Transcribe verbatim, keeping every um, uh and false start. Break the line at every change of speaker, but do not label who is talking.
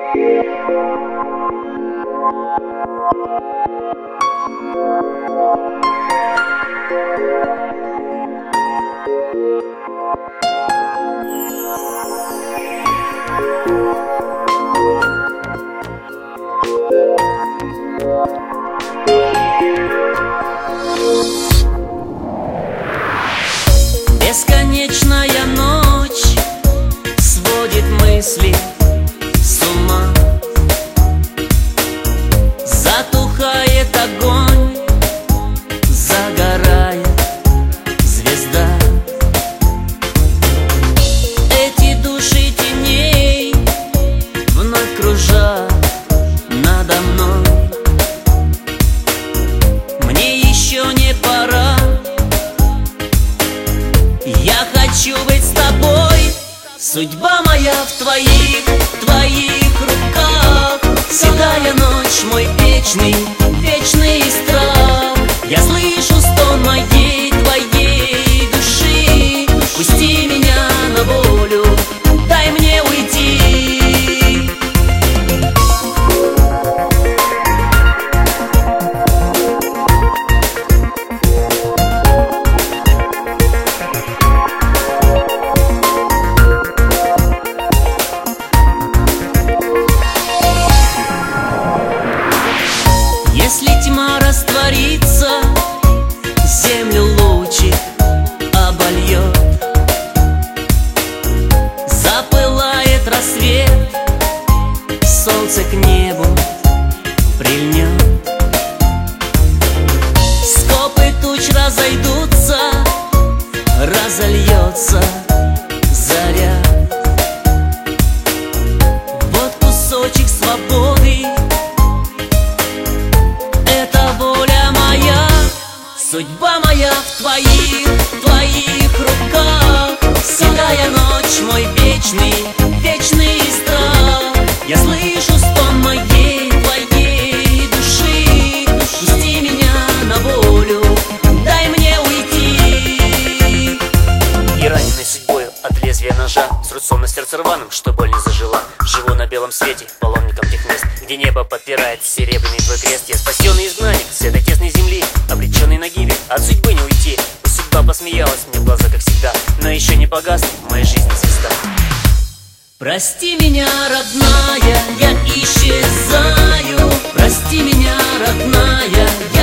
Бесконечная ночь сводит мысли с ума. Затухает огонь, загорает звезда. Эти души теней вновь кружат надо мной. Мне еще не пора, я хочу быть с тобой. Судьба моя в твоих, твоих руках. Седая ночь, мой вечный, вечный страх. Я слышу стон моей, твоей души. Пусти меня на волю, дай мне уйти. Если тьма растворится, землю лучик обольет. Запылает рассвет, солнце к небу прильнет. Скопы туч разойдутся, разольется заря. Вот кусочек свободы, судьба моя в твоих, твоих руках. Седая ночь, мой вечный, вечный страх. Я слышу стон моей, твоей души. Пусти меня на волю, дай мне уйти.
И раненый судьбою от лезвия ножа, с рубцом на сердце рваным, что боль не зажила. Живу на белом свете, паломником тех мест, где небо подпирает серебряный твой крест. Я спасенный изгнанник с этой тесной земли, обреченный на гибель, от судьбы не уйти. Судьба посмеялась мне в глаза, как всегда, но еще не погас в моей жизни звезда.
Прости меня, родная, я исчезаю. Прости меня, родная,